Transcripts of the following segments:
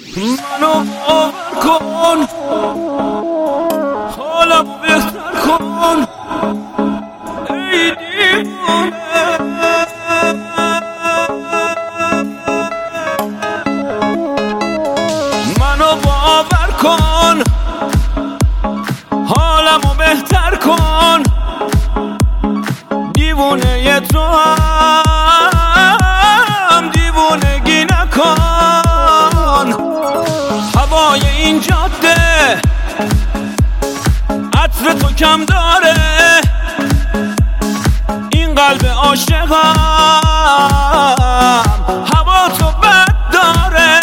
منو باور کن، حالمو بهتر کن ای دیوانه. منو باور کن، حالمو بهتر کن، دیوونه تو هم دیوونگی نکن. هوای این جاده عطر تو کم داره، این قلب عاشقم هوا تو بد داره.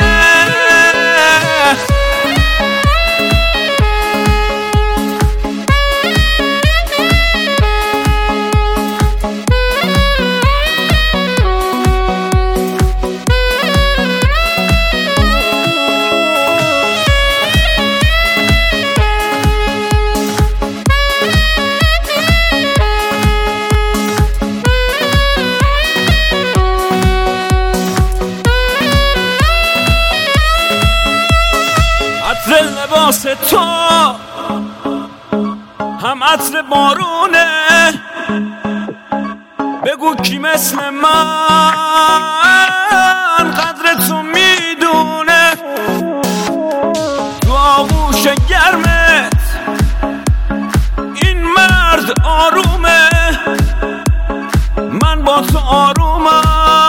عطر لباس تو هم عطر بارونه، بگو کی مثل من قدر تو میدونه. تو آغوش گرمت این مرد آرومه، من با تو آرومم،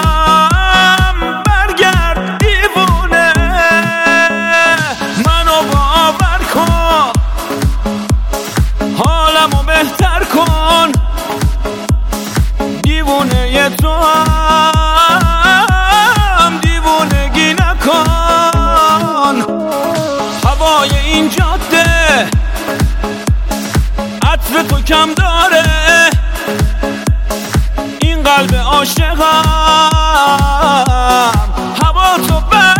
برگرد دیوونه. منو باور کن، حالمو بهتر کن، دیوونه تو هم دیوونگی نکن. هوای این جاده عطر تو کم داره، این قلب عاشقم هوا تو بد